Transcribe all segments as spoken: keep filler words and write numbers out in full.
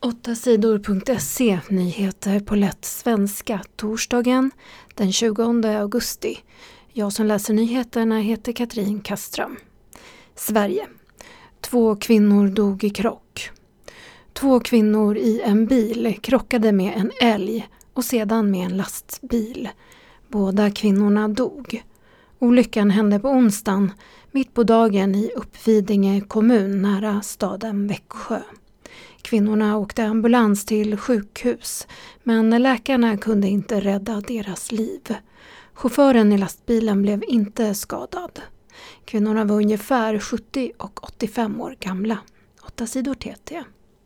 åtta sidor punkt se nyheter på lätt svenska torsdagen den tjugonde augusti. Jag som läser nyheterna heter Katrin Kaström. Sverige. Två kvinnor dog i krock. Två kvinnor i en bil krockade med en älg och sedan med en lastbil. Båda kvinnorna dog. Olyckan hände på onsdagen mitt på dagen i Uppvidinge kommun nära staden Växjö. Kvinnorna åkte ambulans till sjukhus, men läkarna kunde inte rädda deras liv. Chauffören i lastbilen blev inte skadad. Kvinnorna var ungefär sjuttio och åttiofem år gamla. Åtta sidor T T.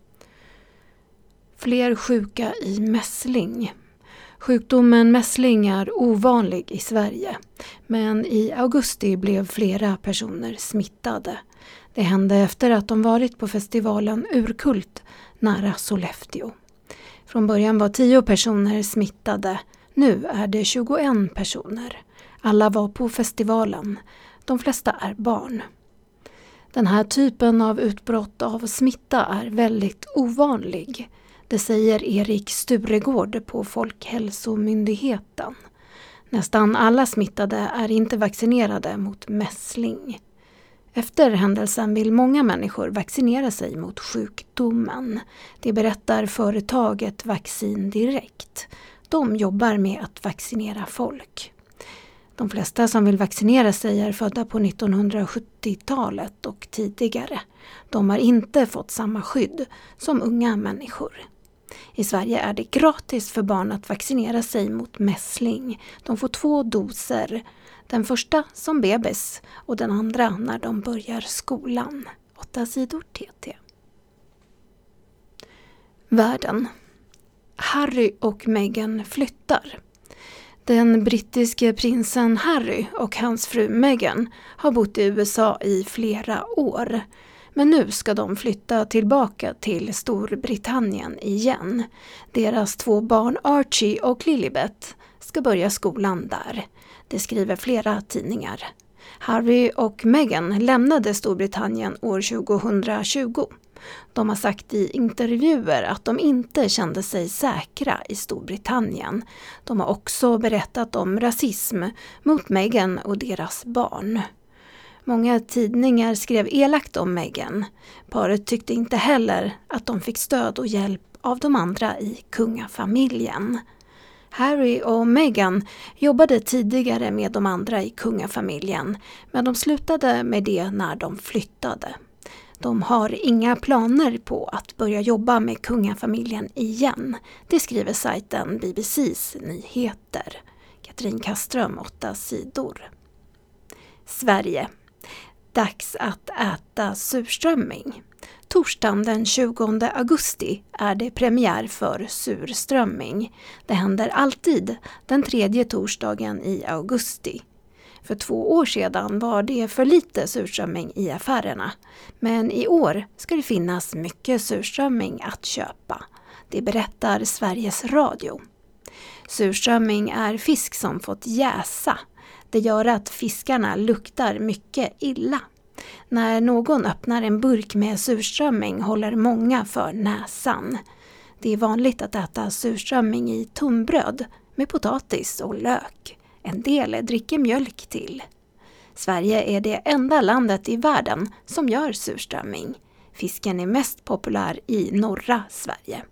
Fler sjuka i mässling. Sjukdomen mässling är ovanlig i Sverige, men i augusti blev flera personer smittade. Det hände efter att de varit på festivalen Urkult nära Sollefteå. Från början var tio personer smittade, nu är det tjugoen personer. Alla var på festivalen, de flesta är barn. Den här typen av utbrott av smitta är väldigt ovanlig. Det säger Erik Sturegård på Folkhälsomyndigheten. Nästan alla smittade är inte vaccinerade mot mässling. Efter händelsen vill många människor vaccinera sig mot sjukdomen. Det berättar företaget Vaccin Direkt. De jobbar med att vaccinera folk. De flesta som vill vaccinera sig är födda på nittonhundrasjuttiotalet och tidigare. De har inte fått samma skydd som unga människor. I Sverige är det gratis för barn att vaccinera sig mot mässling. De får två doser. Den första som bebis och den andra när de börjar skolan. Åtta sidor T T. Världen. Harry och Meghan flyttar. Den brittiske prinsen Harry och hans fru Meghan har bott i U S A i flera år. Men nu ska de flytta tillbaka till Storbritannien igen. Deras två barn Archie och Lilibet ska börja skolan där. Det skriver flera tidningar. Harry och Meghan lämnade Storbritannien år tjugohundratjugo. De har sagt i intervjuer att de inte kände sig säkra i Storbritannien. De har också berättat om rasism mot Meghan och deras barn. Många tidningar skrev elakt om Meghan. Paret tyckte inte heller att de fick stöd och hjälp av de andra i kungafamiljen. Harry och Meghan jobbade tidigare med de andra i kungafamiljen, men de slutade med det när de flyttade. De har inga planer på att börja jobba med kungafamiljen igen. Det skriver sajten B B C:s nyheter. Katrin Kaström, åtta sidor. Sverige. Dags att äta surströmming. Torsdagen den tjugonde augusti är det premiär för surströmming. Det händer alltid den tredje torsdagen i augusti. För två år sedan var det för lite surströmming i affärerna. Men i år ska det finnas mycket surströmming att köpa. Det berättar Sveriges Radio. Surströmming är fisk som fått jäsa. Det gör att fiskarna luktar mycket illa. När någon öppnar en burk med surströmming håller många för näsan. Det är vanligt att äta surströmming i tunnbröd med potatis och lök. En del dricker mjölk till. Sverige är det enda landet i världen som gör surströmming. Fisken är mest populär i norra Sverige.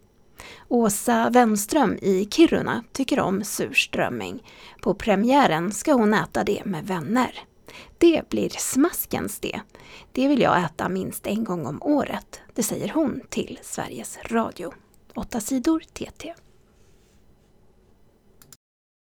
Åsa Wenström i Kiruna tycker om surströmming. På premiären ska hon äta det med vänner. Det blir smaskens det. Det vill jag äta minst en gång om året. Det säger hon till Sveriges Radio. Åtta sidor T T.